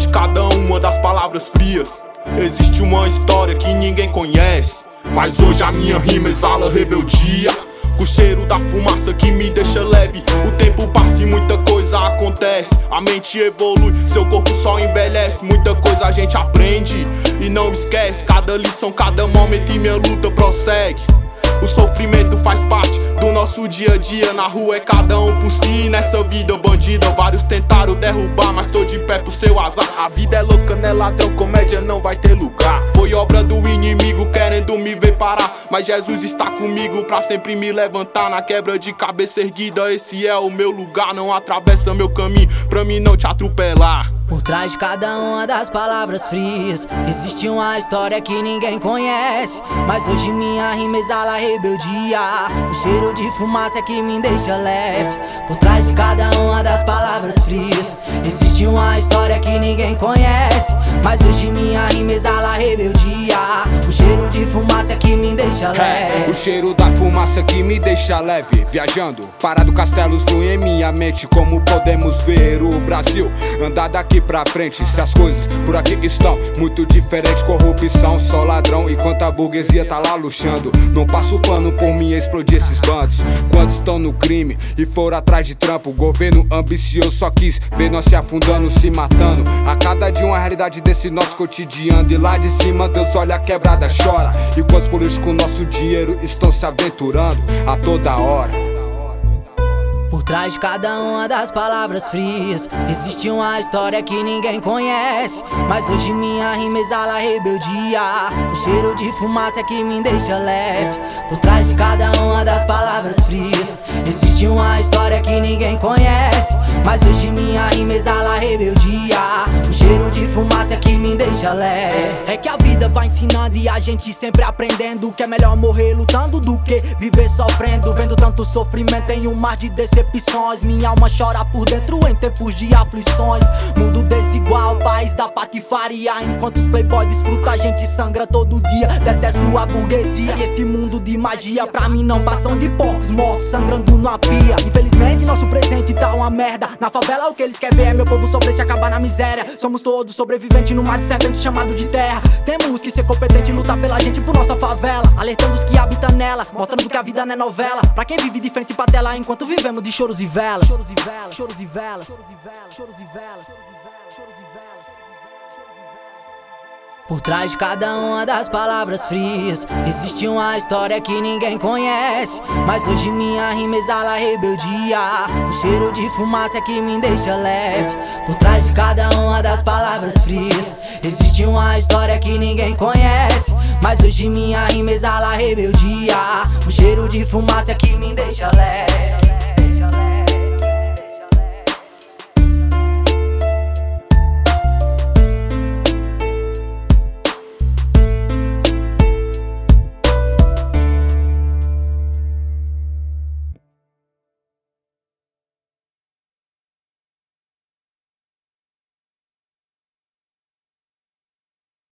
trás de cada uma das palavras frias existe uma história que ninguém conhece. Mas hoje a minha rima exala rebeldia, com o cheiro da fumaça que me deixa leve. O tempo passa e muita coisa acontece. A mente evolui, seu corpo só envelhece. Muita coisa a gente aprende e não esquece. Cada lição, cada momento e minha luta prossegue. O sofrimento faz parte do nosso dia a dia. Na rua é cada um por si, nessa vida bandida vários tentaram derrubar, mas tô de pé pro seu azar. A vida é louca, né ladrão, comédia não vai ter lugar. Foi obra do inimigo querendo me ver parar, mas Jesus está comigo pra sempre me levantar. Na quebra de cabeça erguida, esse é o meu lugar. Não atravessa meu caminho pra mim não te atropelar. Por trás de cada uma das palavras frias existe uma história que ninguém conhece. Mas hoje minha rima exala rebeldia, o cheiro de fumaça é que me deixa leve. Por trás de cada uma das palavras frias existe uma história que ninguém conhece. Mas hoje minha rima exala rebeldia, o cheiro de fumaça é que me deixa leve. O cheiro da fumaça que me deixa leve. Viajando, parado castelos fluem em minha mente. Como podemos ver o Brasil andar daqui pra frente, se as coisas por aqui estão muito diferentes. Corrupção, só ladrão, enquanto a burguesia tá lá luxando. Não passo pano por mim explodir esses bandos. Quantos estão no crime e foram atrás de trampo. O governo ambicioso só quis ver nós se afundando, se matando. A cada dia uma realidade desse nosso cotidiano. E lá de cima Deus olha a quebrada, chora. E quantos políticos nosso dinheiro estão se aventurando a toda hora. Por trás de cada uma das palavras frias existe uma história que ninguém conhece. Mas hoje minha rima exala rebeldia, o cheiro de fumaça é que me deixa leve. Por trás de cada uma das palavras frias existe uma história que ninguém conhece. Mas hoje minha rima exala rebeldia, o cheiro de fumaça é que me deixa leve. É que a vida vai ensinando e a gente sempre aprendendo que é melhor morrer lutando do que viver sofrendo. Vendo tanto sofrimento em um mar de decepções, minha alma chora por dentro em tempos de aflições. Mundo desigual, país da patifaria. Enquanto os playboys desfrutam, a gente sangra todo dia. Detesto a burguesia e esse mundo de magia. Pra mim não passam de porcos mortos sangrando na pia. Infelizmente nosso presente tá uma merda. Na favela o que eles querem ver é meu povo sofrer, se acabar na miséria. Somos todos sobreviventes num mar de serpentes chamado de terra. Temos que ser competentes e lutar pela gente, por nossa favela. Alertando os que habitam nela, mostrando que a vida não é novela. Pra quem vive de frente pra tela enquanto vivemos de choros e velas. Choros e velas, choros e velas, choros e velas, choros e velas, choros e velas. Por trás de cada uma das palavras frias existe uma história que ninguém conhece. Mas hoje minha rima exala rebeldia, o cheiro de fumaça é que me deixa leve. Por trás de cada uma das palavras frias existe uma história que ninguém conhece. Mas hoje minha rima exala rebeldia, o cheiro de fumaça é que me deixa leve.